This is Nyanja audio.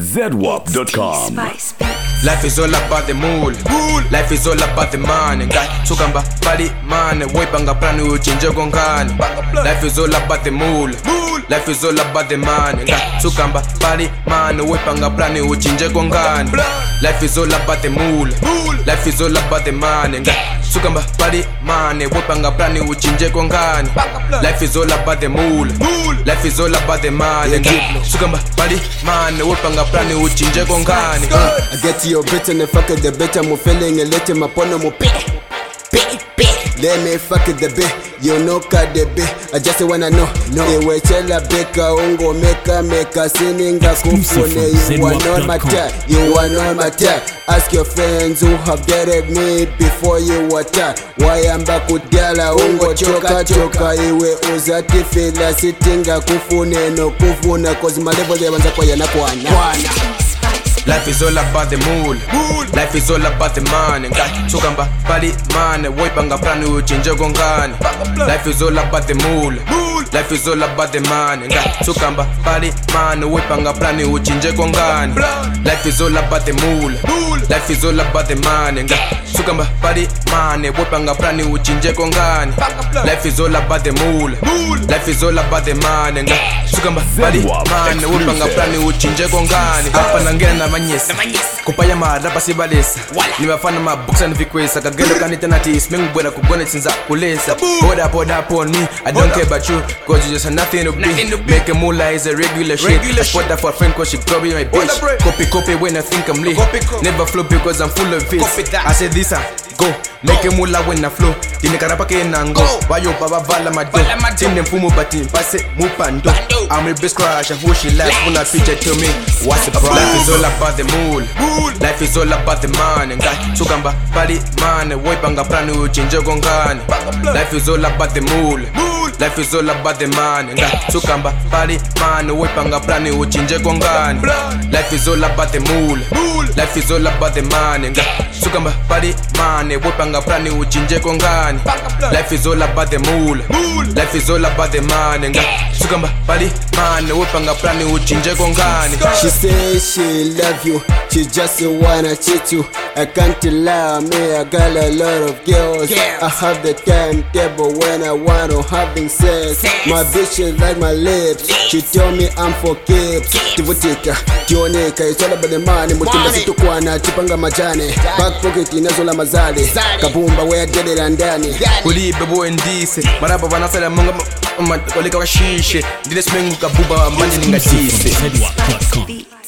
ZWAP.com. Life is all about the mool. Life is all about the money. Tukamba bali money. Wipanga plani uchinje gongani. Life is all about the mool. Life is all about the money. Tukamba bali money. Wipanga plani uchinje gongani. Life is all about the mool. Life is all about the money. Tukamba bali money. Wipanga plani uchinje gongani. Life is all about the mool. Life is all about the money. Tukamba bali money. Wipanga plani uchinje gongani. I get to your bitch and fuck it the bitch. I'm feeling a little my pono mo pick. Let me fuck it the bit. You know cut the bit. I just wanna know. Iwe chela beka ungo meka sininga kufune. You are not my type. You are not my type. Ask your friends who have dated me before you attack. Why I'm back with gala ungo choka iwe uzati fila sitinga kufune no kufuna cause my level yabanza kwa yanakwana. Life is all about the mool. Life is all about the money. Tukamba bali money. Wipanga plani uchinje gongani. Life is all about the mool. Life is all about the money. Tukamba bali money. Wipanga plani uchinje gongani. Life is all about the mool. Life is all about the money. Tukamba bali money. Wipanga plani uchinje gongani. Life is all about the mool. Life is all about the money. Tukamba bali money. Wipanga plani uchinje gongani. Hapa nangena manyesa kupaya marapa sibalesa nimefana mabuksa nivikwesa kagelo kanitana tis mengu bwera kugone sinza kulesa Boda upon me I don't care about you cause you just have nothing to be make a moolah is a regular shit I spot that for a friend cause she could be my bitch copy when I think I'm lit never flow because I'm full of it I said this go make a moolah when I flow tini karapa ke nango bayo baba vala mado tini mfumo bati pase mupando I'm a best crush and who she like when I picture to me what's the problem. Life is all about the mool. Life is all about the money. Tukamba bali money. Wipanga plani uchinje gongani. Life is all about the mool. Life is all about the money. Tukamba bali money. Wipanga plani uchinje gongani. Life is all about the mool. Life is all about the money. Tukamba bali money. Wipanga plani uchinje gongani. Life is all about the mool. Life is all about the money. Tukamba bali money. Wipanga plani uchinje gongani. She says she love you, she just wanna cheat you. I can't lie, me I got a lot of girls. I have the timetable when I want to having sex. My bitch is like my lips, she tell me I'm for keeps. Tivutika, kioneka, it's all about the money. Mutimba situkwana, chipanga majane. Back pocket inazola mazali. Kabumba where did it and Danny. Ulibe boy ndise, maraba vanasala munga koleka washishe. Ndile smengu kabuba manje ningatise.